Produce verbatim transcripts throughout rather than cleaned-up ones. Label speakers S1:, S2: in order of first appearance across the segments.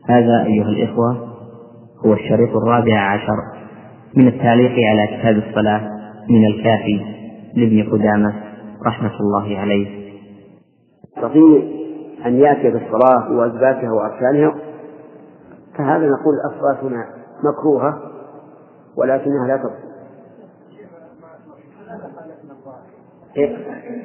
S1: هذا أيها الإخوة هو الشريط الرابع عشر من التعليق على كتاب الصلاة من الكافي لابن قدامة رحمة الله عليه.
S2: يستطيع أن يأتي بالصلاة وواجباتها وأركانها، فهذا نقول الصلاة هنا مكروهة ولكنها لا تبطل. إيه؟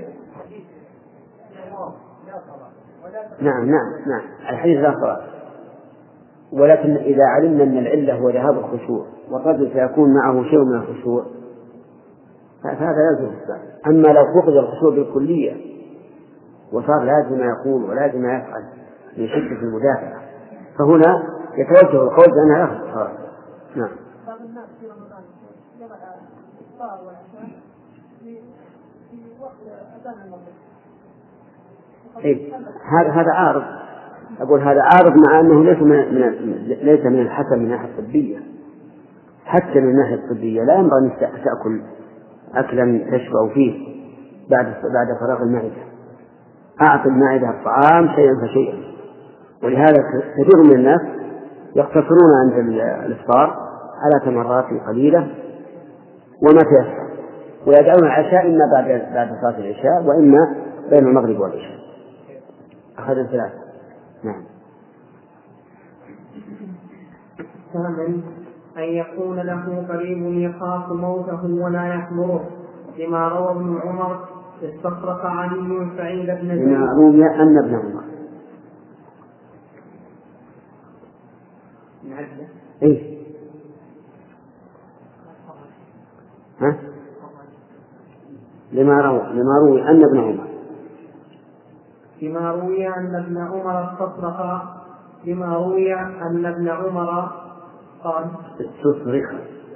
S2: نعم نعم نعم الحديث لا صلاة، ولكن إذا علمنا أن العلة هو ذهاب الخشوع والرجل سيكون معه شيء من الخشوع فهذا لازم الصلاة. أما لو فقد الخشوع بالكلية وصار لازم ما يقول ولازم ما يفعل من شدة المدافعة فهنا يتوجه القول بأنها لا صلاة. نعم. إيه؟ هذا هذا عارض، أقول هذا عارض مع أنه ليس من, من ليس من الحسن من الناحية الطبية. حتى من الناحية الطبية لا ينبغي أن تأكل أكلا تشبع فيه بعد بعد فراغ المعدة. أعطي المعدة الطعام شيئا فشيئا، ولهذا كثير من الناس يقتصرون عند الإفطار على تمرات قليلة وما تيسر، ويدعون العشاء إما بعد بعد صلاة العشاء وإما بين المغرب والعشاء. أخذ الثلاثة. نعم.
S3: ثامن أن يكون له قريب يخاف موته ولا يحضره، لما روى ابن عمر استخرق علي سعيد بن زيد.
S2: لما روي أن ابن عمر إيه؟ ها؟ لما روى لما روي أن ابن عمر
S3: لما روي أن ابن عمر استصرخ لما روي أن ابن عمر قال
S2: استصرخ.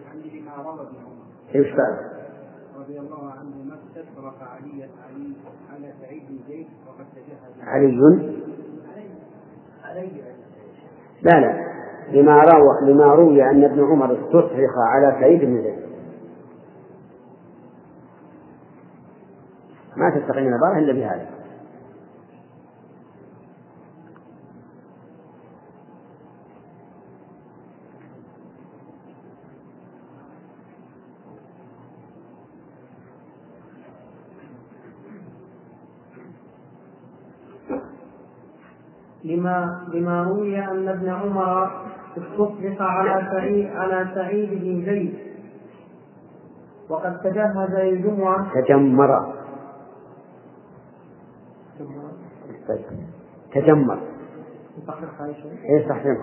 S2: ايش قال؟
S4: رضي الله عنه ما استصرخ علي علي على سعيد بن زيد وقد تجهز
S2: علي لا لا لما روى لما روي أن ابن عمر استصرخ على سعيد بن زيد. ما تستقيم العبارة إلا بهذا.
S3: لما لما روي أن ابن عمر استصرخ على سعيد على سعيد بن زيد وقد تجهز للجمعة.
S2: تجمر تجمر ايه صحيح.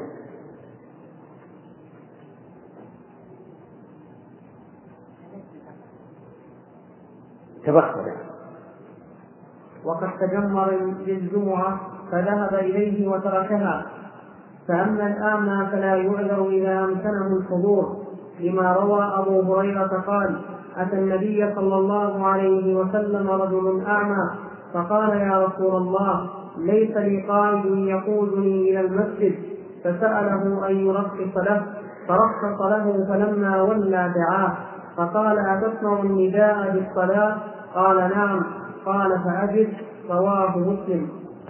S2: تبخر
S3: وقد تجمر للجمعة فذهب إليه وتركها. فأما الأعمى فلا يعذر إذا أمكنه الحضور، لما روى أبو هريرة قال أتى النبي صلى الله عليه وسلم رجل أعمى فقال يا رسول الله ليس لي قائد يقودني إلى المسجد، فسأله أن يرخص له فرخص له، فلما ولى دعاه فقال أتسمع النداء بالصلاة؟ قال نعم. قال فأجب. رواه مسلم.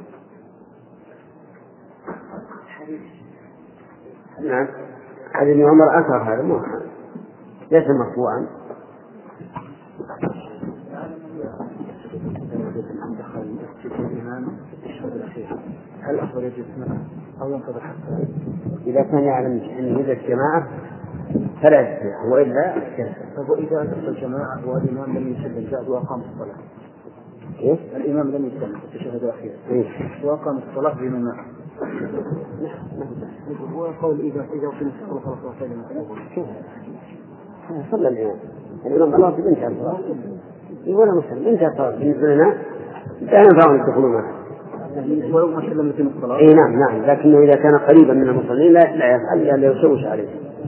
S2: نعم. حديث ابن عمر أثر هذا مو ليس مرفوعا.
S4: هل أفضل يجلس معه أو ينتظر حتى
S2: إذا كان يعلم أن يوجد جماعة فلا يستطيع، وإلا
S4: طب إذا أتى الجماعة والإمام لم يسلم زاد وأقام الصلاة.
S2: إيه؟
S4: الإمام لم يسلم التشهد الأخير
S2: إيه؟
S4: وأقام الصلاة بمن معه. هو قول إذا إذا أقيمت الصلاة فلا صلاة إلا
S2: صلى الإمام الإمام الله بنت الصلاة يقول مسلم انتهى الصلاة بالنسبة لنا لا ينفعون يدخلون معه
S4: ولو ما سلم في الصلاة.
S2: إيه نعم نعم، لكنه إذا كان قريبا من المصلين لا لا يفعل إلا يشوش عليه.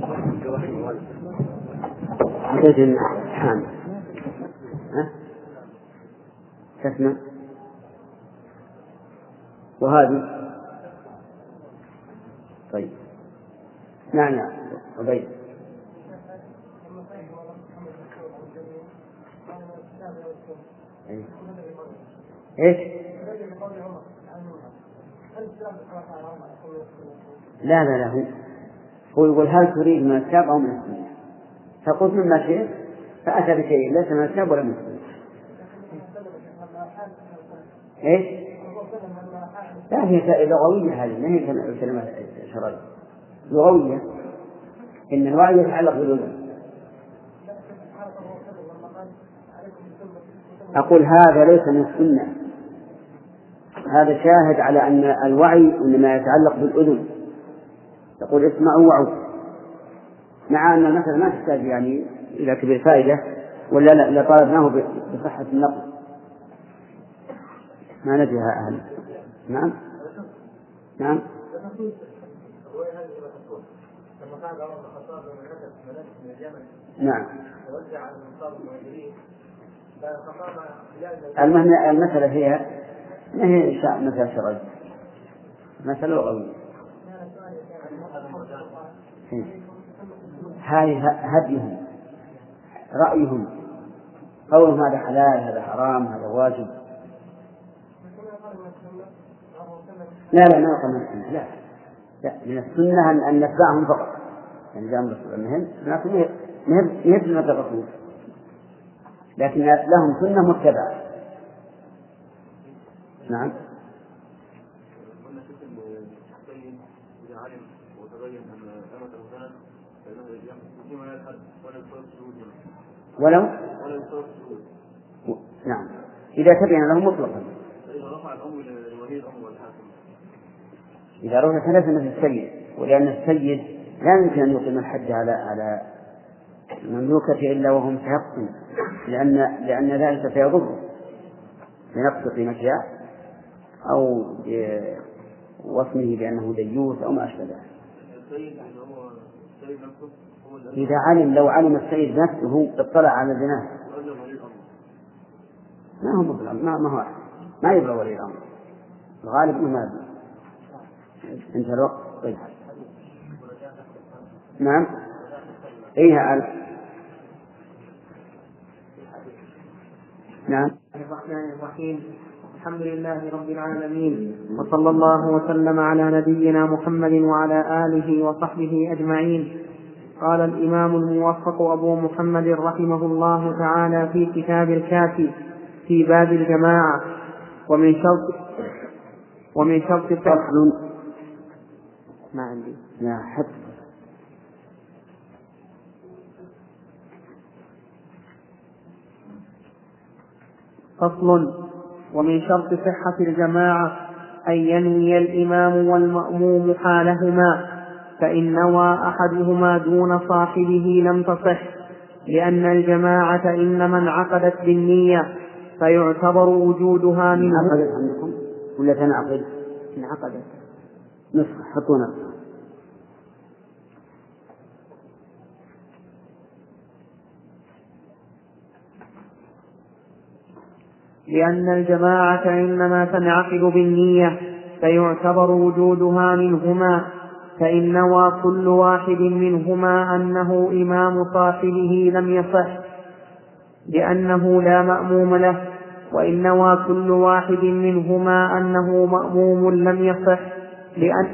S2: حديث حامل ها تسمع وهذه طيب. نعم نعم عبيد ايش لا لا لا هو هو يقول هل تريد من الكتاب أو من السنة؟ فقلت مما شئت، فأتى بشيء ليس من الكتاب ولا من السنة. إيش؟ لا هي لغوية، هذه ما هي كلمة شرعية، لغوية، إن الوعي يتعلق بالأذن. أقول هذا ليس من السنة، هذا شاهد على أن الوعي إنما يتعلق بالأذن. يقول اسمعوا وعوا، مع أن المثل ما تحتاج يعني إلى كبير فائدة، ولا لطالبناه بصحة النقل ما ندريها أهل. نعم نعم. نعم. المسألة هي ما هي مثل شرعي، مثل لغوي. هذه هديهم، رأيهم، قولهم هذا حلال هذا حرام هذا واجب. لا لا ما يقول من السنة، لا لا من السنة أن نتبعهم فقط، يعني جاء الرسول المهم لكن نهب سنة الرسول، لكن لهم سنة متبعة. نعم. ولو نعم إذا تبين له مطلقا، إذا رفع ثلاثة مثل السيد، ولأن السيد لا يمكن أن يقيم الحد على على المملوكة إلا وهو متيقن، لأن لأن ذلك سيضره بنقص قيمتها أو وصمه بأنه ديوث أو ما أشبه ذلك. إذا علم لو علم السيد نفسه اطلع على الزنا ما هو مطلع، ما ما هو ما يبغى ولي الأمر، الغالب إنه ما يبغى. انت الوقت طيب. نعم ايها ألف. نعم.
S3: الرحمن الرحيم، الحمد لله رب العالمين، وصلى الله وسلم على نبينا محمد وعلى آله وصحبه أجمعين. قال الإمام الموفق أبو محمد رحمه الله تعالى في كتاب الكافي في باب الجماعة: ومن شرط ومن شرط
S2: فصل
S3: ما عندي
S2: لا حد
S3: فصل ومن شرط صحة الجماعة أن ينوي الإمام والمأموم حالهما، فإن نوى أحدهما دون صاحبه لم تصح، لأن الجماعة إنما انعقدت بالنية، فيعتبر وجودها منه.
S2: انعقدت عندكم ولا تنعقد؟
S3: انعقدت
S2: نسخة، حطوا نسخة.
S3: لأن الجماعة إنما تنعقد بالنية، فيعتبر وجودها منهما، فإن نوى كل واحد منهما أنه إمام صاحبه لم يصح، لأنه لا مأموم له، وإن نوى كل واحد منهما أنه مأموم لم يصح، لأن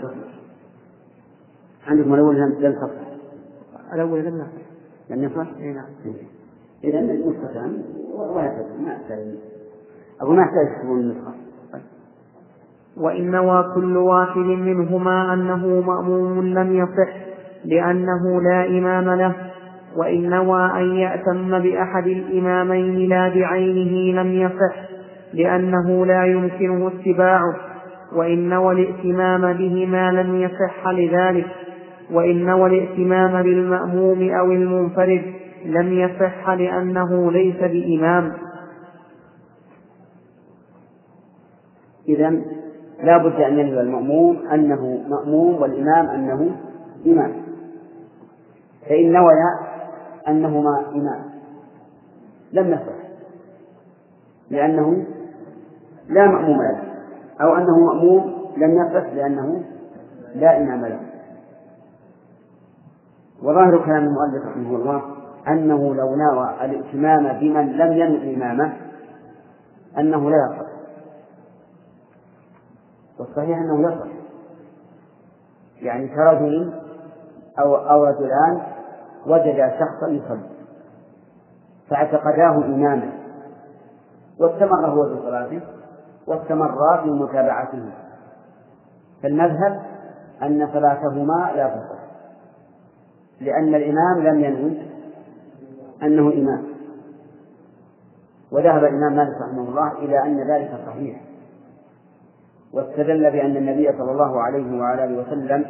S2: عندكم الأول لم يصح،
S3: الأول لم يصح
S2: لم يصح.
S3: نعم.
S2: إذا النسختان وهكذا ما أحتاج أقول ما أحتاج تكون النسخة.
S3: وإن نوى كل واحد منهما أنه مأموم لم يصح، لأنه لا إمام له، وإن نوى أن يأتم بأحد الإمامين لا بعينه لم يصح، لأنه لا يمكنه اتباعه، وإن نوى الائتمام بهما لم يصح لذلك، وإن نوى الائتمام بالمأموم أو المنفرد لم يصح، لأنه ليس بإمام.
S2: إذن لا بد أن ينوي المأموم أنه مأموم والإمام أنه إمام، فإن نوى أنهما إمام لم يصح، لأنه لا مأموم له، أو أنه مأموم لم يصح لأنه لا إمام له. وظاهر كلام المؤلف رحمه الله أنه لو نوى الائتمام بمن لم ينوي إمامه أنه لا يصح، والصحيح أنه يصح، يعني كرجل أو أو رجلان وجد شخصا يصلي فاعتقداه إماما واستمر هو في صلاته واستمر في متابعته، فالمذهب أن صلاتهما لا تصح لأن الإمام لم ينوي أنه إمام. وذهب الإمام مالك رحمه الله إلى أن ذلك صحيح، واستدل بأن النبي صلى الله عليه وعلى آله وسلم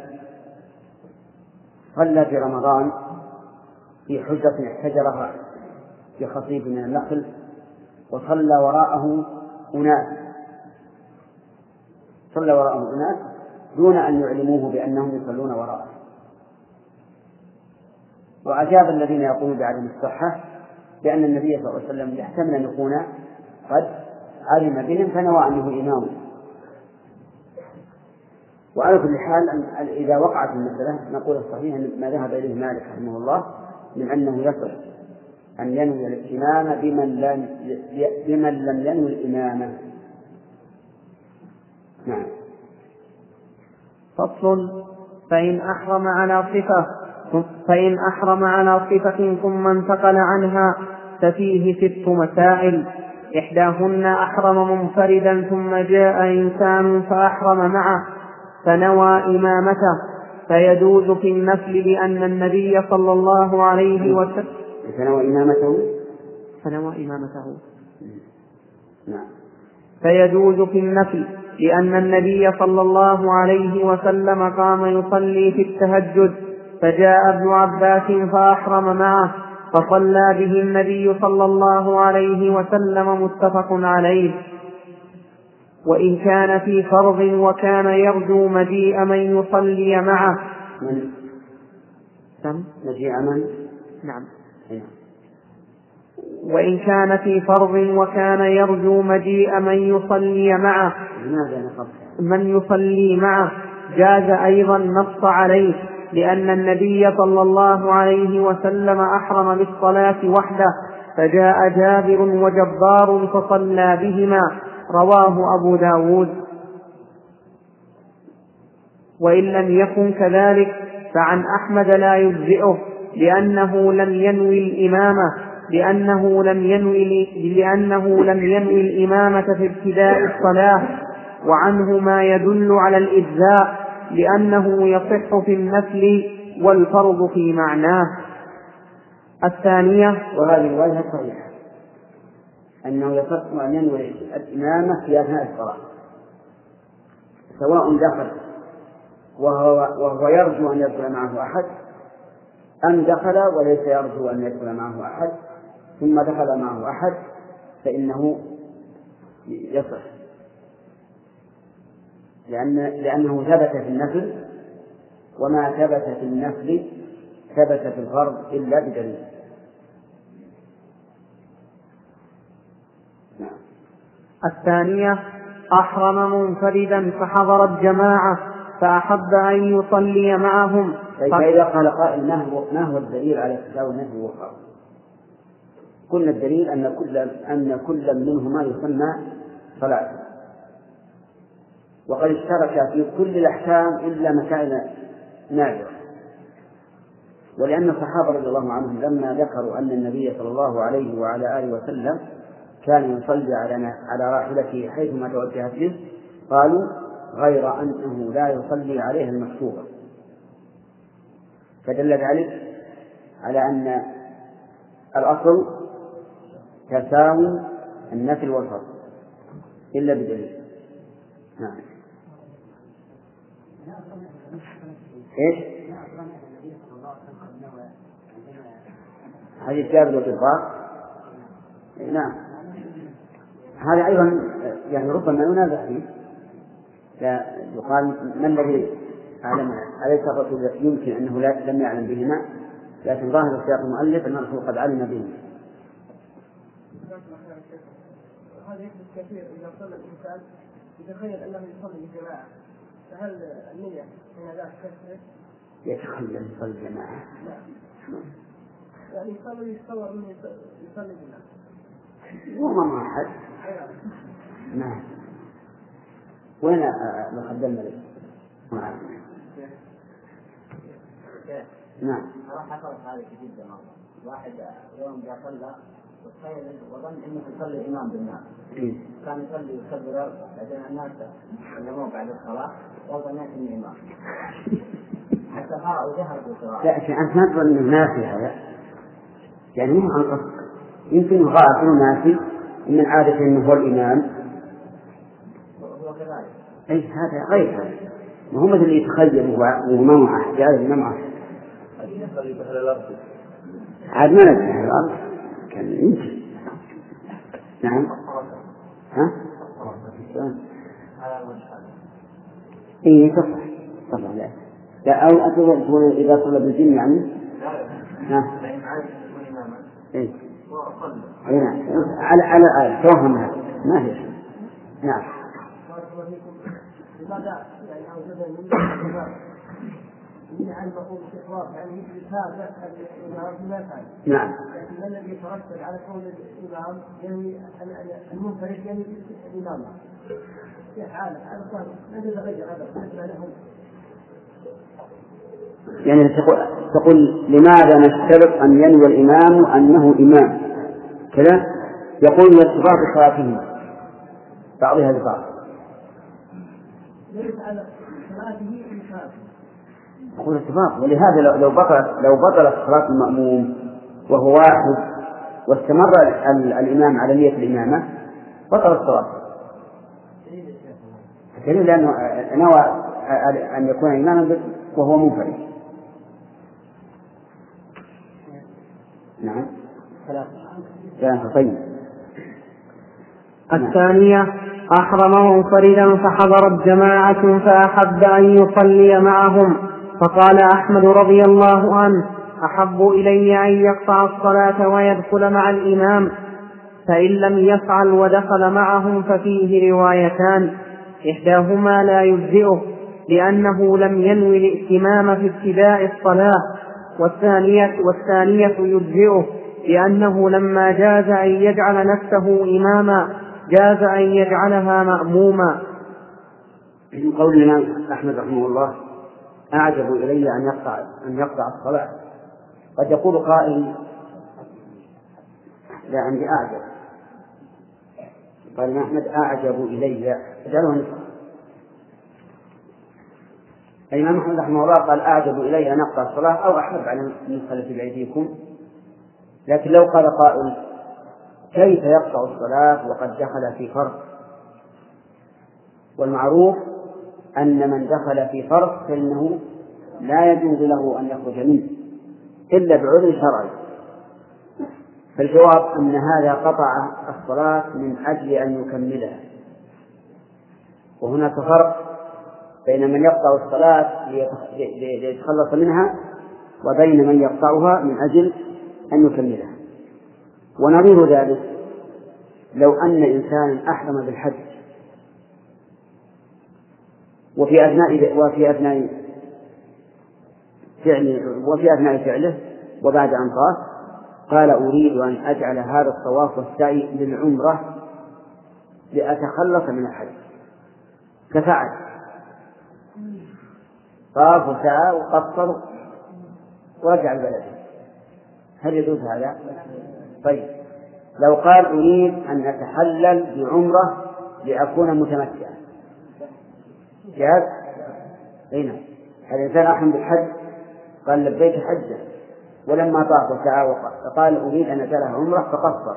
S2: صلى في رمضان في حجرة احتجرها في خصيب من النخل وصلى وراءه أناس صلى وراءه أناس دون أن يعلموه بأنهم يصلون وراءه. وأجاب الذين يقولون بعدم الصحة بأن النبي صلى الله عليه وسلم يحتمل أن يكون قد علم بهم فنوى أنه إمام. وعلى كل حال أن إذا وقعت المسألة نقول الصحيح ما ذهب إليه مالك رحمه الله من أنه يصح أن ينوي الإمامة بمن لم بمن لم ينوي الإمامة. نعم.
S3: فصل. فإن أحرم على صفة فإن أحرم على صفة ثم انتقل عنها ففيه ست مسائل. إحداهن أحرم منفردا ثم جاء إنسان فأحرم معه فنوى إمامته فيجوز في النفل لأن النبي صلى الله عليه وسلم
S2: فنوى إمامته
S3: فنوى إمامته
S2: نعم.
S3: فيجوز في النفل لأن النبي صلى الله عليه وسلم قام يصلي في التهجد فجاء ابن عباس فأحرم معه فصلى به النبي صلى الله عليه وسلم متفق عليه. وإن كان في فرض وكان يرجو مجيء من يصلي معه
S2: من
S3: نعم
S2: مجيء من
S3: نعم
S2: إيه.
S3: وإن كان في فرض وكان يرجو مجيء من يصلي معه من يصلي معه جاز أيضا نص عليه لأن النبي صلى الله عليه وسلم أحرم بالصلاة وحده فجاء جابر وجبار فصلى بهما رواه أبو داود. وإن لم يكن كذلك فعن أحمد لا يجزئه لأنه لم ينوي الإمامة لأنه لم ينوي لأنه لم ينوي الإمامة في ابتداء الصلاة، وعنه ما يدل على الإجزاء لأنه يصح في النفل والفرض في معناه. الثانية
S2: وهذه الرواية صحيحة أنه يصح أن ينوي الإمامة في أثناء الصلاة سواء دخل وهو, وهو يرجو أن يدخل معه أحد أم دخل وليس يرجو أن يدخل معه أحد ثم دخل معه أحد فإنه يصح لأن لأنه ثبت في النفل وما ثبت في النفل ثبت في الفرض إلا بدليل.
S3: الثانية أحرم منفردا فحضرت جماعة فأحب أن يصلي معهم.
S2: فإذا قال قائل ما هو الدليل على تساوي النفل والفرض؟ قلنا الدليل أن كل أن كل منهما يسمى صلاة وقد اشترك في كل الأحكام إلا مسائل نادرة. ولأن الصحابة رضي الله عنهم لما ذكروا أن النبي صلى الله عليه وعلى آله وسلم كان يصلي على على راحلته حيثما توجهت به قالوا غير أنه لا يصلي عليها المكتوبة، فدل ذلك على أن الأصل تساوي النفل والفرض إلا بدليل. نعم. إيش؟ حديث جابر وجبار. نعم. هذا أيضا يعني ربما ينازع فيه، يقال من الذي أعلم أليس الرسول يمكن أنه لا لم يعلم بهما، لكن ظاهر سياق المؤلف أن الرسول قد علم بهما.
S5: هذا يحدث كثير إذا صلى الإنسان يتخيل أنه يصلي بجماعة، فهل النية من ذاك كثير؟
S2: يتخيل أن يصلي بجماعة؟
S5: نعم. يعني يصلي يتصور أنه يصلي بجماعة.
S2: هو ما أحد. نعم. وين المخدم الملك؟ نعم.
S6: أنا حصلت هذه جدا مرة. واحد يوم جاء صلى وتخيل وظن إنه يصلي إمام بالناس. كان يصلي ويكبر بعدين الناس علموه بعد الصلاة وظنيت إنه إمام. حتى قرأ وجهر بالصلاة.
S2: لا شيء أنت ما تظن إنه ناسي هذا. يعني مو عن قصد. يمكن غائب ناسي من عادة إنه هو الإمام.
S6: هو كذلك.
S2: أي هذا غير هذا. ما هو مثل اللي يتخيل وما معه جاهز ما معه.
S6: يصلي بأهل الأرض.
S2: عاد ما ندري أهل الأرض كان يمكن. نعم. ها؟ إيه تصح تصح لا لا أو أتوقع إذا صلى بالجن يعني. ها. إيه. نعم. على على على توهم هذا ما هي. نعم.
S5: لماذا يعني أوجد من الإمام من عن مقوم الاستحواذ يعني مثل هذا الإمام ما يفعل.
S2: نعم.
S5: لكن ما الذي يترتب على كون الإمام يعني المنفرد يعني الإمام في حالة على صار ما يتغير هذا بالنسبة لهم.
S2: يعني تقول تقول لماذا نشترط أن ينوي الإمام أنه إمام كذا يقول ارتباط صلاتهم بعضها ببعض.
S5: ليس على صلاته إمكان.
S2: يقول ارتباط ولهذا لو بطلت لو بطلت صلاة المأموم وهو واحد واستمر الإمام على نية الإمامة بطلت صلاته. دليل لأنه نوى أن يكون إماما وهو منفرد. نعم. ثلاثة. طيب.
S3: الثانية أحرم منفردا فحضرت جماعة فأحب أن يصلي معهم فقال أحمد رضي الله عنه أحب إلي أن يقطع الصلاة ويدخل مع الإمام فإن لم يفعل ودخل معهم ففيه روايتان إحداهما لا يجزئه لأنه لم ينوي الائتمام في ابتداء الصلاة والثانية, والثانية يجزئه لأنه لما جاز أن يجعل نفسه إماما جاز أن يجعلها مأموما.
S2: من قول الإمام أحمد رحمه الله أعجب إلي أن يقطع أن يقطع الصلاة. قد يقول قائل لا عندي أعجب. قال الإمام أحمد أعجب إلي جعله نصف. الإمام أحمد رحمه الله قال أعجب إلي أن أقطع الصلاة أو أحب على النسخة التي بأيديكم. لكن لو قال قائل كيف يقطع الصلاة وقد دخل في فرض؟ والمعروف أن من دخل في فرض فإنه لا يجوز له أن يخرج منه إلا بعذر شرعي. فالجواب أن هذا قطع الصلاة من أجل أن يكملها. وهناك فرق بين من يقطع الصلاة ليتخلص منها وبين من يقطعها من أجل أن يكملها. ونظير ذلك لو أن إنسانا أحرم بالحج وفي أثناء وفي أثناء فعله وفي أثناء فعله وبعد أن طاف قال أريد أن أجعل هذا الطواف والسعي للعمرة لأتخلص من الحج ففعل طاف وسعى وقصر ورجع البلد. هل يجوز هذا؟ طيب لو قال أريد أن أتحلل بعمرة لأكون متمتعا جاز؟ أين هذا الإنسان أحرم بالحج قال لبيك حجا ولما طاف وسعى وقال أريد أن أجعلها عمرة فقصر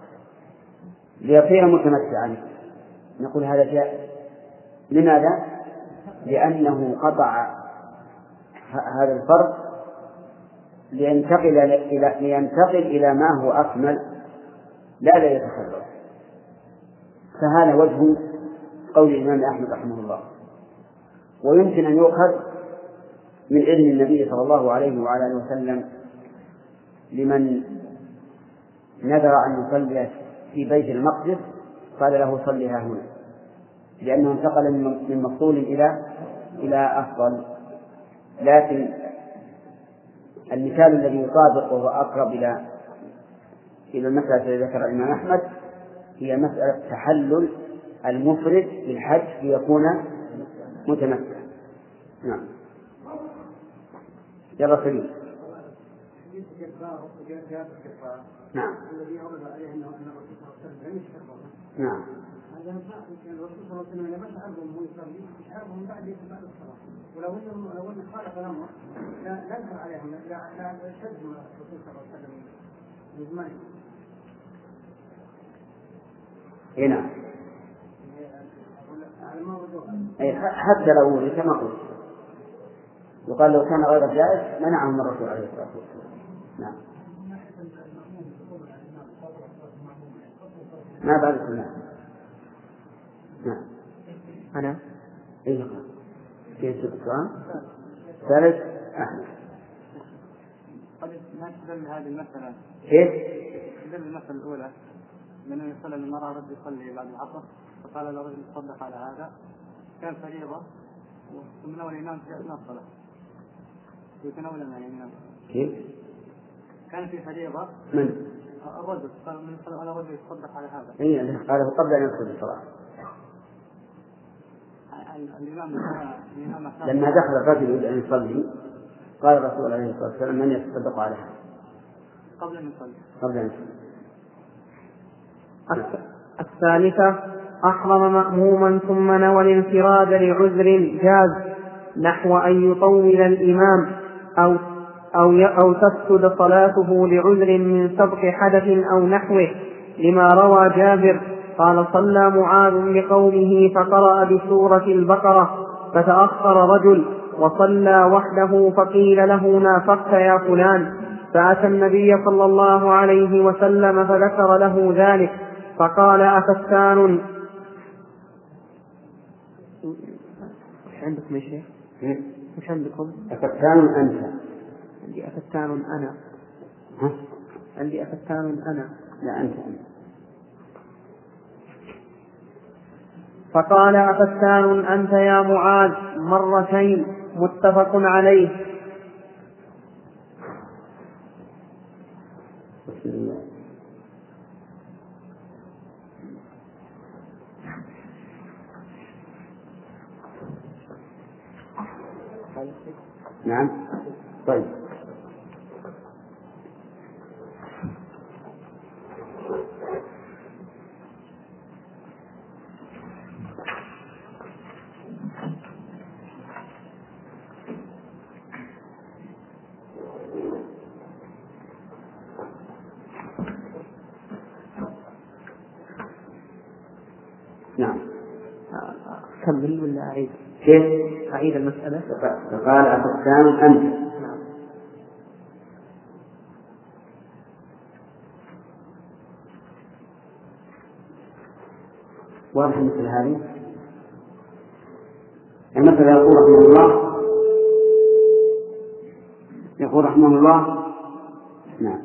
S2: ليصير متمتعا نقول هذا جائز. لماذا؟ لأنه قطع هذا الفرض لينتقل إلى لينتقل إلى ما هو أكمل لا لا يتخلص. فهذا وجه قول الإمام أحمد رحمه الله. ويمكن أن يؤخذ من علم النبي صلى الله عليه وعلى آله وسلم لمن نذر أن يصلي في بيت المقدس قال له صلها هنا لأنه انتقل من مفضول إلى إلى أفضل. لكن المثال الذي يطابق وهو أقرب إلى إلى المسألة التي ذكر الإمام أحمد هي مسألة تحلل المفرد في الحج ليكون متمتع. نعم. يلا سليم. نعم. نعم.
S5: هذا الرسول صلى الله عليه وسلم لما تعرضهم هو يصلي يشعرهم بعد بعد الصلاة، ولو انه لو انه خالف الامر لا لا ينكر عليهم لا لا يشد الرسول صلى الله عليه وسلم من زمان.
S2: هنا. أي حتى لو ولد كما قلت يقال لو كان غير جائز منعهم الرسول عليه الصلاة والسلام. نعم. ما بعد السنة. نعم.
S1: أنا
S2: إيه كيف السؤال؟ ثالث أحمد.
S4: قد نستدل هذه المسألة.
S2: كيف؟
S4: نستدل المسألة الأولى من يصلي المرأة رد يصلي بعد العصر فقال له رجل تصدق على هذا كان فريضة ومن الإمام في أثناء الصلاة يتناول من الإمام.
S2: كيف؟
S4: كان في فريضة.
S2: من؟
S4: الرجل قال من يصلي على رجل يتصدق على هذا.
S2: إيه قاله قبل أن يدخل الصلاة. لما دخل الرجل يريد أن يصلي قال الرسول عليه الصلاة والسلام من يتصدق على هذا
S4: قبل أن يصلي.
S2: قبل أن يصلي.
S3: الثالثة أحرم مأموما ثم نوى الانفراد لعذر جاز نحو أن يطول الإمام أو أو أو تفسد صلاته لعذر من سبق حدث أو نحوه، لما روى جابر قال صلى معاذ بقومه فقرأ بسورة البقرة فتأخر رجل وصلى وحده فقيل له نافقت يا فلان، فأتى النبي صلى الله عليه وسلم فذكر له ذلك فقال أفتان
S1: مش عندكم يا شيخ؟ مش عندكم؟
S2: أفتان أنت؟
S1: عندي أفتان أنا.
S2: ها؟
S1: عندي أفتان أنا.
S2: لا أنت أنت.
S3: فقال أفتان أنت يا معاذ مرتين متفق عليه.
S2: نعم. طيب. نعم.
S1: كمل ولا أعيد؟
S2: كيف؟
S1: أعيد المسألة.
S2: فقال أفتان أنت.
S1: نعم.
S2: واضح مثل هذه المثل. يقول رحمه الله يقول رحمه الله نعم.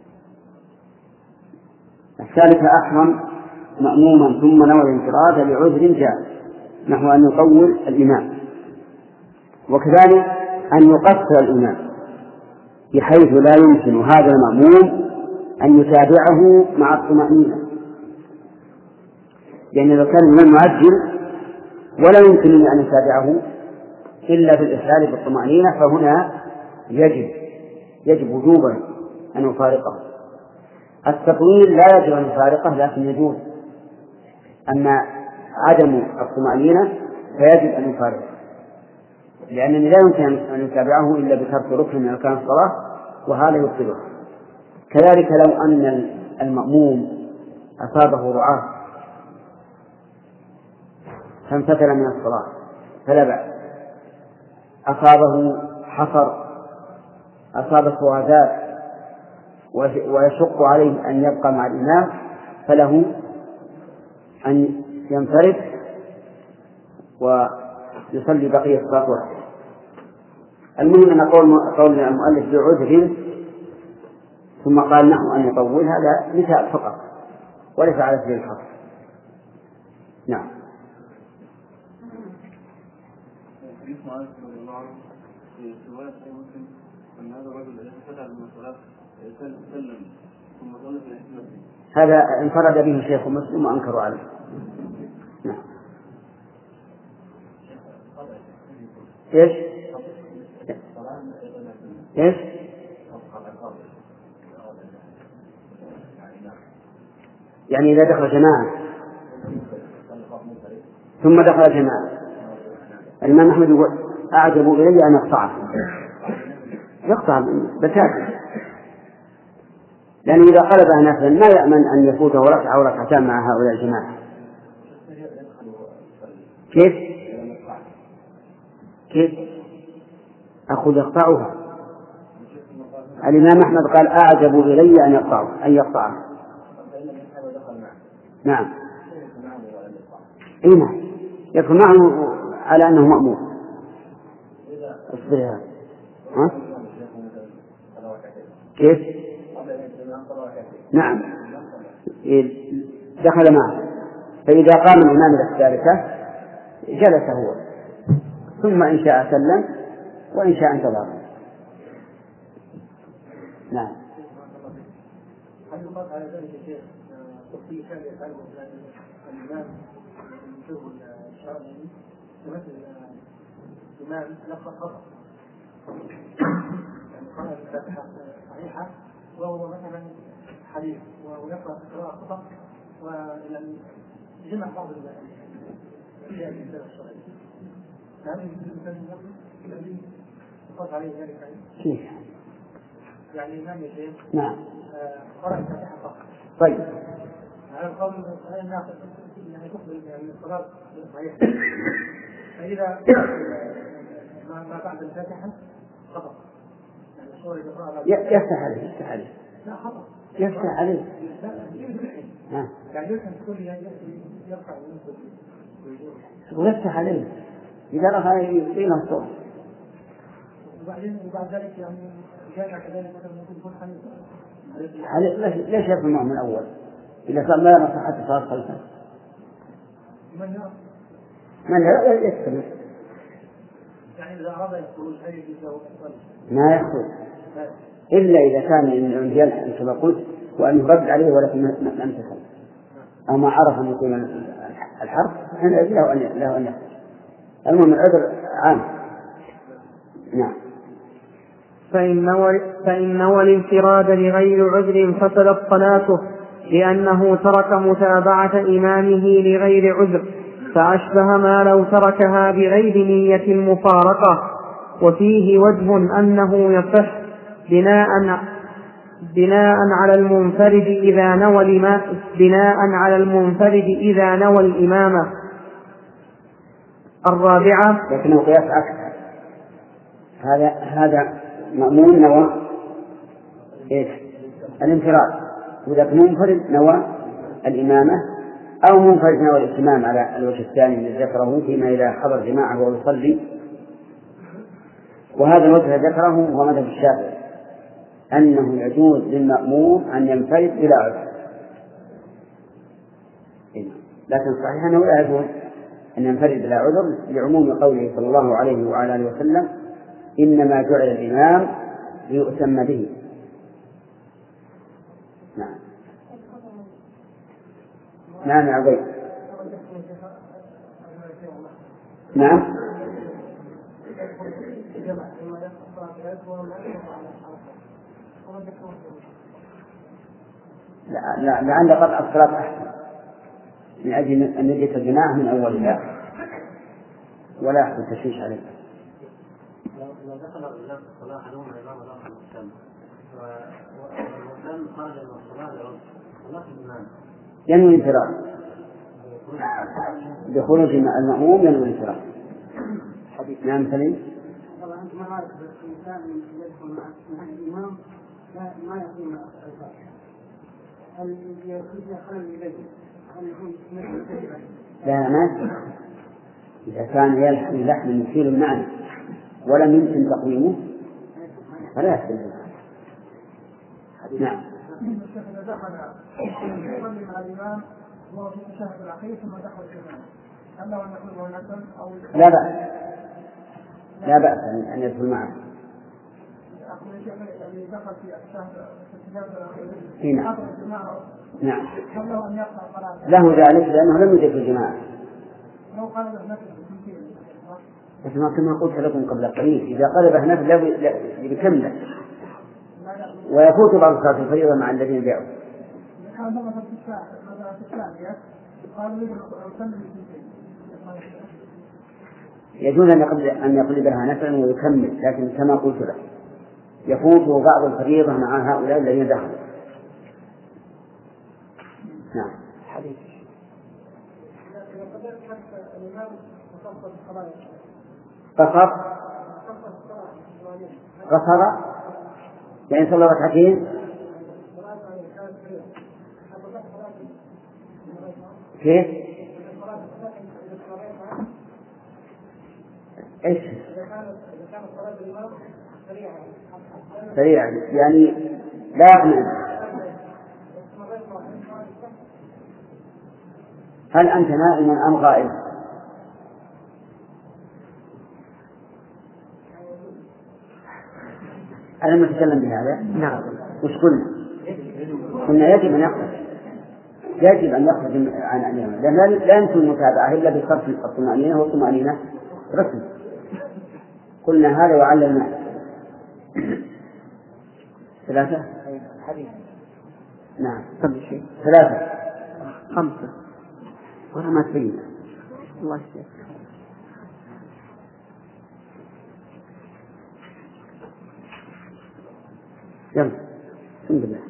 S2: الثالثة أحرم مأموما ثم نوى الانفراد لعذر جاء نحو أن يطول الإمام، وكذلك أن يقصر الإمام بحيث لا يمكن هذا المأموم أن يتابعه مع الطمأنينة، لأن يعني لو كان الإمام معجل ولا يمكن أن يتابعه إلا بالإخلال بالطمأنينة فهنا يجب يجب وجوبا أن يفارقه. التطويل لا يجب أن يفارقه لكن يجوز، أما عدم الطمأنينة فيجب أن يفارقه، لأنني لا يمكن أن يتابعه إلا بترك ركن من أركان الصلاة وهذا يبطله. كذلك لو أن المأموم أصابه رعاة فانفتل من الصلاة فلا بأس، أصابه حصر أصابه وعذاب ويشق عليه أن يبقى مع الإمام فله أن ينفرد ويصلي بقية الصلاة وحده. المهم أن قول قول المؤلف بعذر ثم قال نحو أن يطول هذا مثال فقط وليس على سبيل الحصر. نعم. هذا انفرد به شيخ مسلم وأنكروا عليه. نعم. إيش؟ إيش؟ يعني إذا دخل جماعة ثم دخل جماعة الإمام أحمد يقول أعجب إلي أن يقطعه، يقطع بتاتا، لأنه إذا قلبها نفلا ما يأمن أن يفوته ركعة أو ركعتان مع هؤلاء الجماعة. كيف؟ كيف؟ أخذ يقطعها. الإمام أحمد قال أعجب إلي أن يقطعه أن يقطعه. نعم. إيه نعم. يدخل معه على أنه مأمور. اصبرها. ها؟ كيف؟ نعم. دخل معه، فإذا قام الإمام إلى الثالثة جلس هو، ثم إن شاء سلم وإن شاء انتظر. نعم.
S5: هل يقال على ذلك يا شيخ في كان يفعله الإمام يشوف الشرعي مثل الإمام لفظ خطأ يعني قرأ الفاتحة صحيحة وهو مثلا حديث ويقرأ قراءة خطأ ويعني جمع بعض الأشياء في الكتاب الشرعي، هل يمكن الإنسان الذي يقال عليه ذلك؟
S2: كيف؟
S5: يعني الإمام يا شيخ
S2: نعم
S5: قرأ الفاتحة فقط.
S2: طيب
S5: على القول هل الناس يعني تقبل يعني الصلاة صحيحة، فإذا ما بعد الفاتحة خطأ يعني الصورة
S2: يفتح عليه يفتح عليه
S5: لا خطأ
S2: يفتح عليه
S5: لا يعني يمكن تقول يرفع
S2: ويفتح عليه إذا رفع يعطينا الصوت.
S5: وبعدين وبعد ذلك يعني جاء كذلك مثلا ممكن يكون
S2: حنيف. ليش يرفع معه من الأول إذا كان ما يرى صحة صلاة خلفه؟
S5: من يرى؟
S2: من يرى يستمر.
S5: يعني إذا أراد الخروج هل يجوز له
S2: ما يخرج إلا إذا كان الرجال كما قلت وأن يرد عليه ولكن ما امتثل أو ما عرف أن يكون الحرب حين له أن له أن يخرج. المهم العذر عام. نعم.
S3: فإن نوى فإن نوى الانفراد لغير عذر فسدت صلاته لأنه ترك متابعة إمامه لغير عذر، فأشبه ما لو تركها بغير نية المفارقة. وفيه وجه أنه يصح بناء بناء على المنفرد إذا نوى الإمام بناء على المنفرد إذا نوى الإمامة. الرابعة
S2: لكنه قياس أكثر. هذا هذا مأمون نوى إيش؟ الانفراد، وإذا كان منفرد نوى الإمامة أو منفرد نوى الإتمام على الوجه الثاني الذي ذكره فيما إذا حضر جماعة وهو يصلي. وهذا الوجه ذكره هو مذهب الشافعي أنه يجوز للمأموم أن ينفرد بلا عذر، لكن صحيح أنه لا يجوز أن ينفرد بلا عذر لعموم قوله صلى الله عليه وعلى آله وسلم إنما جعل الإمام ليؤتم به. نعم. نعم يا عبيد. نعم. لا لا لعل قطع الصلاة أحسن من أجل أن يجلس الجماعة من أولها ولا يحصل تشويش عليه.
S4: لو دخل الرجال في الصلاة حلوم الإمام داخل المسلم والمسلم خرج من الصلاة لعذر صلاة الإمام
S2: ينوي الانفراد بخروج المأموم ينوي الانفراد. حديث نعم سليم.
S5: طبعا أنت ما عارف الإنسان يدخل مع الإمام ما يقيم الفاتحة هل يخرج خلل إليه هل يكون
S2: لا ما إذا كان يلحم لحم مثير المعنى ولم يمكن تقويمه فلا يحتمل. نعم.
S5: إذا دخل يصلي مع الإمام وهو في التشهد الأخير ثم دخل الإمام هل له أن يقول ونسل أو
S2: لا بأس لا بأس أن يدخل معه.
S5: يعني دخل في التشهد الأخير
S2: نعم.
S5: حضر الجماعة
S2: نعم.
S5: هل له أن يقطع الصلاة؟
S2: له ذلك لأنه لم يدرك الجماعة.
S5: لو قال له نسل
S2: مثل ما كما قلت لكم قبل قليل، إذا قلب نفل يكمل ويفوت بعض صلاة الفريضة مع الذين جاءوا. يجوز أن يقلبها نفلا ويكمل، لكن كما قلت لك يفوت بعض الفريضة مع هؤلاء الذين دخلوا. نعم. حديث. قصر قصر يعني صلى ركعتين كيف؟ ايش؟ سريعا يعني لا أعلم. هل أنت نائم أم غائب؟ ألم نتكلم بهذا؟ نعم. وش قلنا؟ قلنا يجب أن يخرج يجب أن يخرج عن الإمام، لأن لا يمكن المتابعة إلا بصرف الطمأنينة والطمأنينة رسم. قلنا هذا وعلمنا. ثلاثة؟ نعم. ثلاثة
S3: خمسة
S2: ولا ما تبين.
S3: الله يسلمك.
S2: يلا الحمد لله.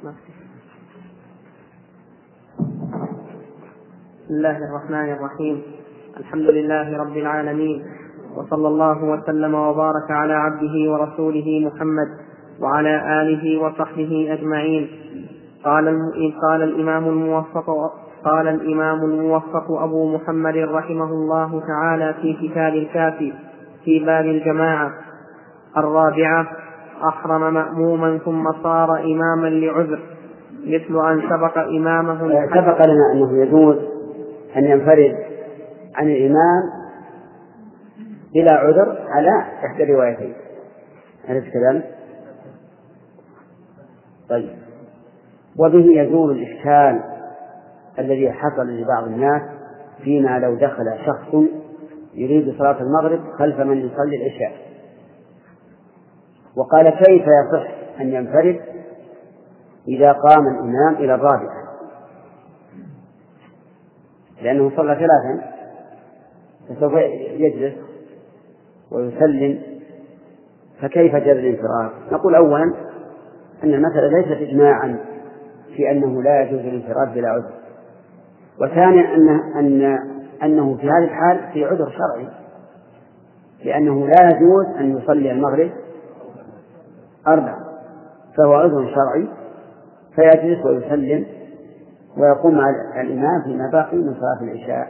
S3: بسم الله الرحمن الرحيم. الحمد لله رب العالمين، وصلى الله وسلم وبارك على عبده ورسوله محمد وعلى آله وصحبه أجمعين. قال قال الإمام الموفق قال الإمام الموفق أبو محمد رحمه الله تعالى في كتاب الكافي في باب الجماعة: الرابعة: أحرم مأموما ثم صار إماما لعذر، مثل أن سبق إمامه.
S2: سبق لنا أنه يجوز أن ينفرد عن الإمام بلا عذر على إحدى الروايتين. أليس كذلك؟ طيب. وبه يزول الإشكال الذي حصل لبعض الناس فيما لو دخل شخص يريد صلاة المغرب خلف من يصلي العشاء، وقال كيف يصح أن ينفرد إذا قام الإمام إلى الرابعة، لأنه صلى ثلاثا فسوف يجلس ويسلم، فكيف جاز الانفراد؟ نقول أولا أن المسألة ليست إجماعا في أنه لا يجوز الانفراد بلا عذر، وثانيا أن أن أنه في هذه الحال في عذر شرعي، لأنه لا يجوز أن يصلي المغرب أربع، فهو عذر شرعي، فيجلس ويسلم ويقوم مع الإمام فيما باقي من صلاة العشاء.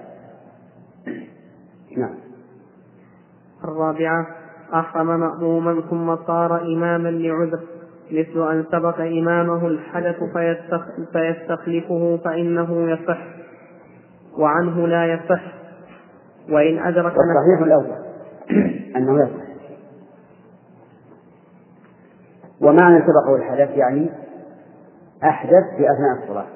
S2: نعم.
S3: الرابعة: أحرم مأموما ثم صار إماما لعذر، مثل أن سبق إمامه الحدث فيستخلفه فإنه يصح، وعنه لا يصح، وإن أدرك.
S2: والصحيح الأول أنه يصح. ومعنى سبقه الحدث يعني أحدث في أثناء الصلاة.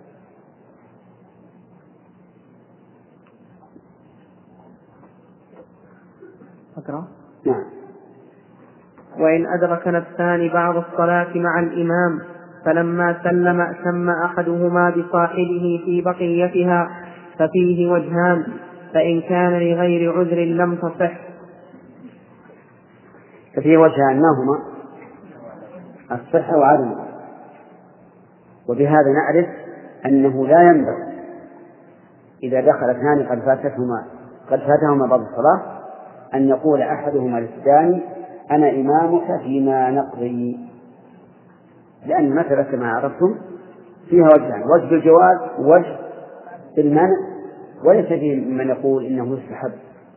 S3: أقرأ؟
S2: نعم.
S3: وإن أدرك نفسان بعض الصلاة مع الإمام فلما سلم أتم أحدهما بصاحبه في بقيتها ففيه وجهان، فإن كان لغير عذر لم تصح.
S2: ففيه وجهان، ما هما؟ الصحة وعدم. وبهذا نعرف أنه لا ينبغي إذا دخل اثنان قد فاتتهما قد فاتهما بعض الصلاة أن يقول أحدهما للثاني أنا إمامك فيما نقضي، لأن المسألة كما عرفتم فيها وجهان: وجه الجواز ووجه المنع، وليس فيه من يقول إنه يستحب.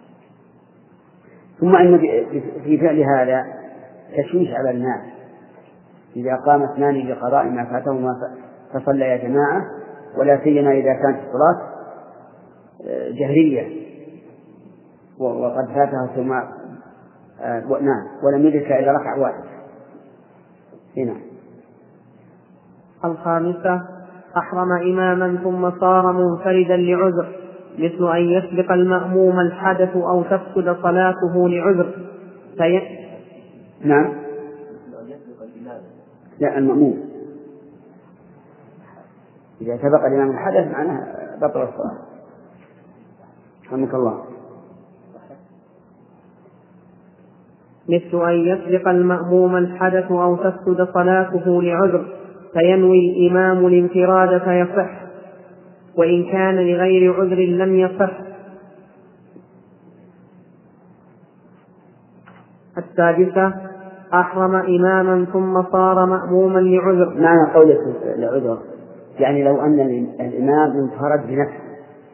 S2: ثم أن في فعل هذا تشويش على الناس، إذا قام اثنان لقضاء ما فاتهما فصلى يا جماعة، ولا سيما إذا كانت الصلاة جهرية وقد فاتها ثم آه نعم ولم يدرك إلا ركعة واحدة. هنا.
S3: الخامسة: أحرم إماما ثم صار منفردا لعذر، مثل أن يسبق المأموم الحدث أو تفسد صلاته لعذر في...
S2: نعم. لا، المأموم إذا سبق الإمام الحدث معناه بطل الصلاة. رحمك الله.
S3: مثل أن يسبق المأموم الحدث أو تفسد صلاته لعذر فينوي الإمام الانفراد فيصح، وإن كان لغير عذر لم يصح. السادسة أحرم إماما ثم صار مأموما لعذر.
S2: معنى قولك لعذر يعني لو أن الإمام انفرد بنفسه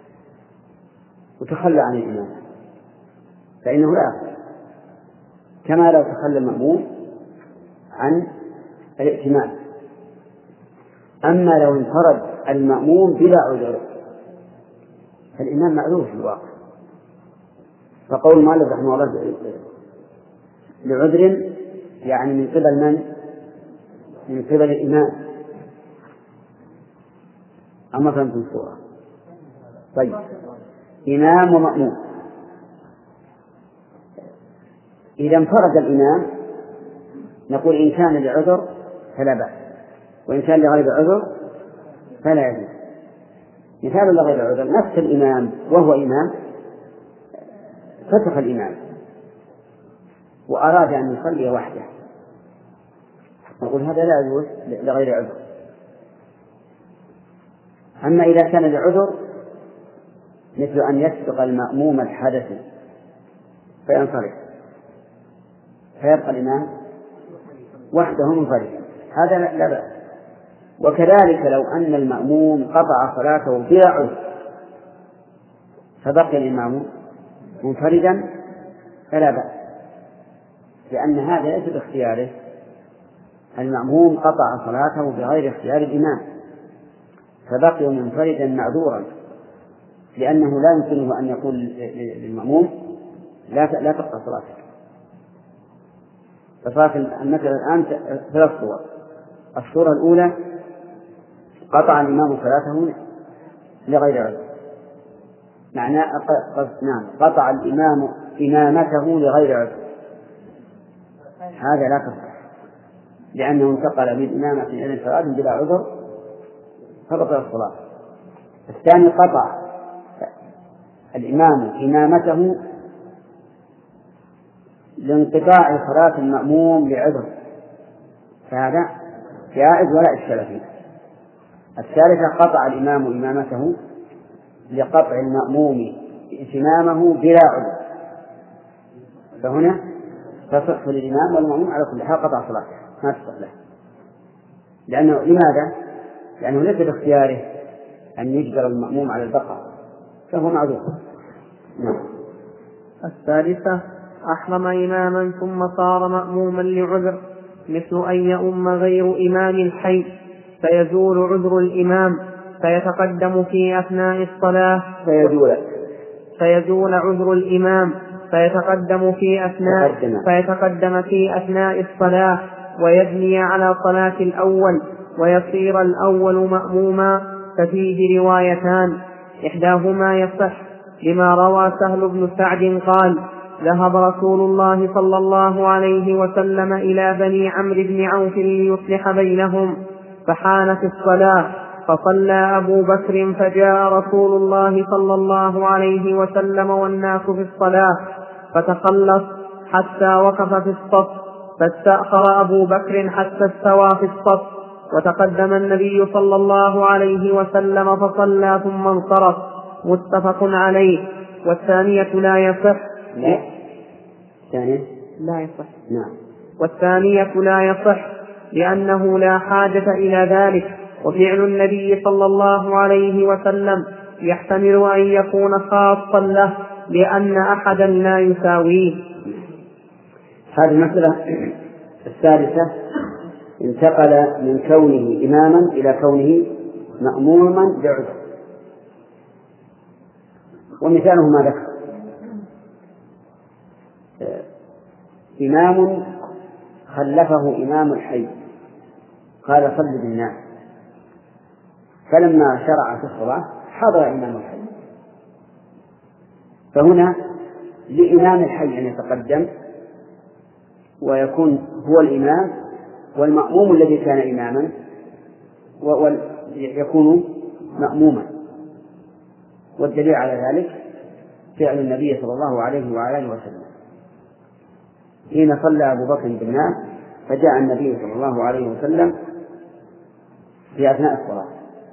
S2: وتخلى عن الإمام فإنه لا يصح، كما لو تخلى المأموم عن الائتمان. أما لو انفرد المأموم بلا عذر فالإمام معذور في الواقع. فقول مالك رحمه الله لعذر يعني من قبل من؟ من قبل الإمام. أما فهمتم الصورة؟ طيب، إمام ومأموم. إذا انفرد الإمام نقول إن كان لعذر فلا بأس، وإن كان لغير عذر فلا يجوز. مثال لغير عذر نفس الإمام وهو إمام فسخ الإمام وأراد أن يصلي وحده، نقول هذا لا يجوز لغير عذر. أما إذا كان لعذر مثل أن يسبق المأموم الحدث فينصرف فيبقى الإمام وحده منفردا، هذا لا بأس. وكذلك لو أن المأموم قطع صلاته بلا عذر فبقي الإمام منفردا فلا بأس، لأن هذا ليس باختياره. المأموم قطع صلاته بغير اختيار الإمام فبقي منفردا معذورا، لأنه لا يمكنه أن يقول للمأموم لا لا تقطع صلاتك. فصارت المسألة الآن ثلاث صور. الصورة الأولى قطع الإمام صلاته لغير عذر، معناه نعم قطع الإمام إمامته لغير عذر، هذا لا تصح لأنه انتقل من إمامة إلى انفراد بلا عذر فبطل الصلاة. الثاني قطع الإمام إمامته لانقطاع صلاة المأموم لعذر، فهذا جائز ولا إشكال فيه. الثالثة قطع الإمام إمامته لقطع المأموم إتمامه بلا عذر، فهنا تصح للإمام والمأموم على كل حال قطع صلاته ما تصح له، لأنه لماذا؟ لأنه ليس باختياره أن يجبر المأموم على البقاء فهو معذور. نعم.
S3: الثالثة أحرم إماما ثم صار مأموما لعذر مثل أن يؤم غير إمام الحي فيزول عذر الإمام فيتقدم في أثناء الصلاة
S2: فيزول
S3: فيزول عذر الإمام فيتقدم في أثناء فيتقدم في أثناء الصلاة ويبني على صلاة الأول ويصير الأول مأموما. ففيه روايتان إحداهما يصح لما روى سهل بن سعد قال ذهب رسول الله صلى الله عليه وسلم إلى بني عمرو بن عوف ليصلح بينهم فحانت الصلاة فصلى أبو بكر فجاء رسول الله صلى الله عليه وسلم والناس في الصلاة فتخلص حتى وقف في الصف فاستأخر أبو بكر حتى استوى في الصف وتقدم النبي صلى الله عليه وسلم فصلى ثم انصرف. متفق عليه. والثانية لا يصح
S2: لا ثانية
S3: لا يصح
S2: نعم.
S3: والثانية لا يصح لأنه لا حاجة إلى ذلك، وفعل النبي صلى الله عليه وسلم يحتمل أن يكون خاصا له لأن أحدا لا يساويه.
S2: هذه المسألة الثالثة انتقل من كونه إماما إلى كونه مأموما بعذر، ومثاله ما ذكر إمام خلفه إمام الحي قال صل بالناس، فلما شرع في الصلاة حضر إمام الحي فهنا لإمام الحي أن يتقدم ويكون هو الإمام، والمأموم الذي كان إماما يكون مأموما. والدليل على ذلك فعل النبي صلى الله عليه وعلى آله وسلم حين صلى أبو بكر بالناس، فجاء النبي صلى الله عليه وسلم في أثناء الصلاة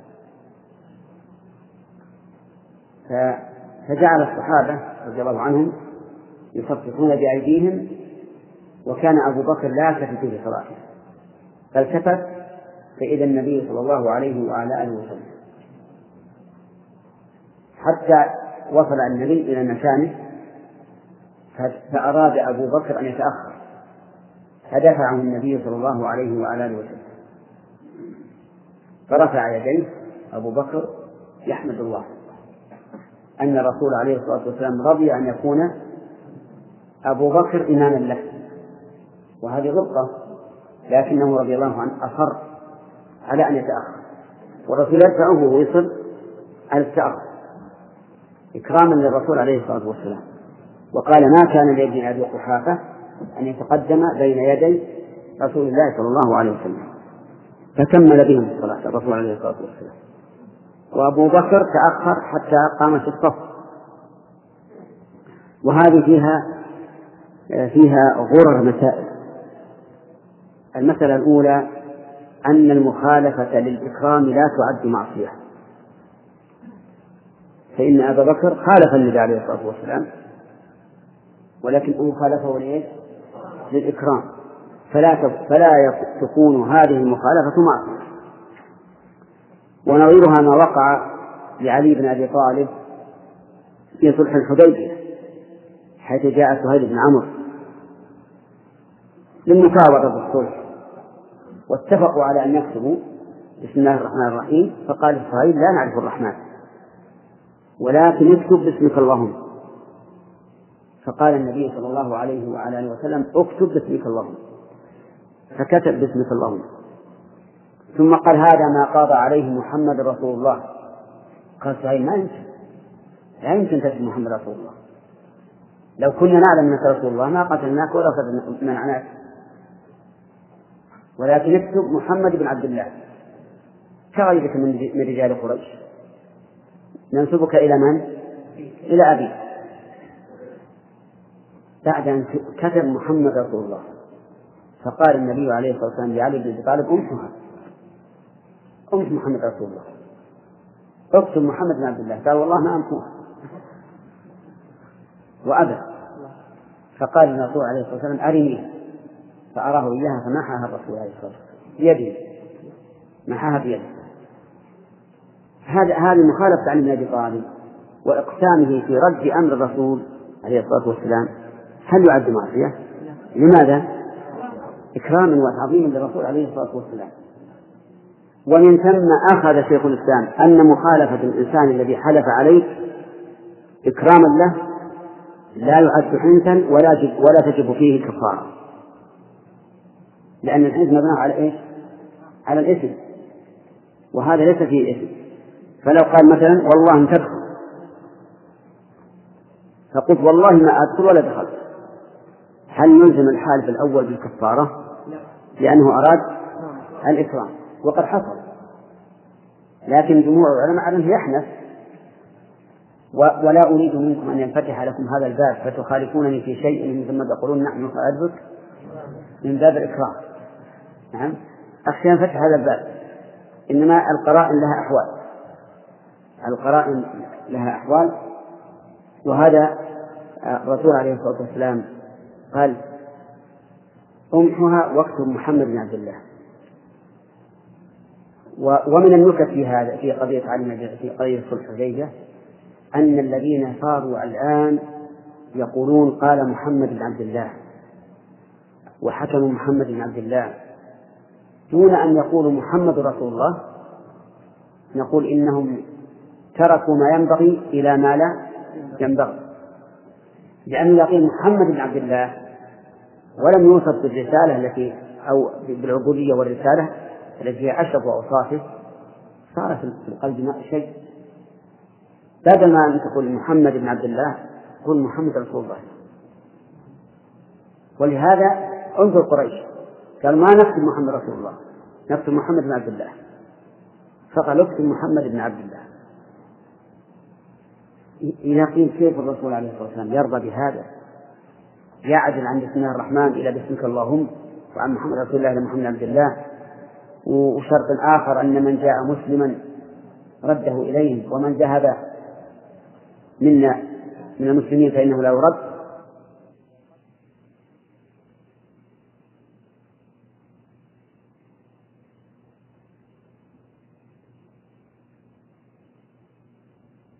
S2: فجعل الصحابة رضي الله عنهم يصفقون بأيديهم، وكان أبو بكر لا يلتفت في صلاته، فالتفت فإذا النبي صلى الله عليه وعلى آله وسلم، حتى وصل النبي إلى مكانه فأراد أبو بكر أن يتأخر، فدفعه النبي صلى الله عليه وعلى آله وسلم، فرفع يديه أبو بكر يحمد الله أن الرسول عليه الصلاة والسلام رضي أن يكون أبو بكر إماما له، وهذه غلطة، لكنه رضي الله عنه أصر على أن يتأخر، والرسول يدفعه ويصر على التأخر إكراما للرسول عليه الصلاة والسلام. وقال ما كان لابن أبي قحافة أن يتقدم بين يدي رسول الله صلى الله عليه وسلم، فكمل بهم الصلاة الرسول عليه الصلاة والسلام، وأبو بكر تأخر حتى قام في الصف. وهذه فيها فيها غرر مسائل. المسألة الأولى أن المخالفة للإكرام لا تعد معصية، فإن أبا بكر خالف النبي عليه الصلاة والسلام، ولكن مخالفه لإيش؟ للإكرام، فلا فلا تكون هذه المخالفة معصية. ونظيرها ما وقع لعلي بن أبي طالب في صلح الحديبية، حيث جاء سهيل بن عمرو للمفاوضة بالصلح، واتفقوا على أن يكتبوا بسم الله الرحمن الرحيم، فقال سهيل لا نعرف الرحمن ولكن اكتب باسمك اللهم، فقال النبي صلى الله عليه وعلى آله وسلم اكتب باسمك اللهم، فكتب باسمك اللهم، ثم قال هذا ما قاضى عليه محمد رسول الله. قال سهيل ما يمكن، لا يمكن تكتب محمد رسول الله، لو كنا نعلم أنك رسول الله ما قتلناك ولا منعناك، ولكن اكتب محمد بن عبد الله كغيرك من رجال قريش، ننسبك إلى من؟ إلى أبي. بعد أن كتب محمد رسول الله فقال النبي عليه الصلاة والسلام لعلي بن أبي طالب أمحها، أمح محمد رسول الله، اكتب محمد بن عبد الله. قال والله ما أمحوها، وأبى. فقال الرسول عليه الصلاة والسلام أرني، فأراه إياها فمحاها الرسول عليه الصلاة والسلام بيده، محاها بيده. هذا هذه مخالفة عن النبي طالب وإقسامه في رد أمر الرسول عليه الصلاة والسلام، هل يعد معصية؟ لماذا؟ إكراما وتعظيما للرسول عليه الصلاة والسلام. ومن ثم أخذ شيخ الإسلام أن مخالفة الإنسان الذي حلف عليه إكراما له لا يعد حنثا ولا ولا تجب فيه كفارة، لأن الحنث مبني على إيش؟ على الإثم، وهذا ليس فيه إثم. فلو قال مثلا والله أن تدخل، فقلت والله ما أدخل ولا دخلت، هل يلزم الحالف الأول بالكفارة؟ لأنه أراد الإكرام وقد حصل، لكن جمهور العلماء على أنه يحنث. ولا أريد منكم أن ينفتح لكم هذا الباب فتخالفونني في شيء من ثم تقولون نحن نخالفك من باب الإكرام. نعم، أخشى ينفتح هذا الباب، إنما القرائن لها أحوال، القرائن لها أحوال. وهذا الرسول عليه الصلاة والسلام قال أمحها واكتب محمد بن عبد الله. ومن النكت في هذا في قضية علي في قضية صلح الحديبية أن الذين صاروا الآن يقولون قال محمد بن عبد الله وحكموا محمد بن عبد الله دون أن يقولوا محمد رسول الله، نقول إنهم تركوا ما ينبغي إلى ما لا ينبغي، لأنه يقول محمد بن عبد الله ولم يوصف بالرسالة التي أو بالعبودية والرسالة التي هي أشرف أوصافه، صار في القلب شيء. بدل ما أن تقول محمد بن عبد الله قل محمد رسول الله. ولهذا انظر قريش قال ما نكتب محمد رسول الله، نكتب محمد بن عبد الله، فقال اكتب محمد بن عبد الله. إذا قيل كيف الرسول عليه الصلاة والسلام يرضى بهذا، يعدل عن بسم الله الرحمن إلى باسمك اللهم، وعن محمد رسول الله إلى محمد بن عبد الله. وشرط آخر أن من جاء مسلما رده إليه، ومن ذهب منا من المسلمين فإنه لا يرد.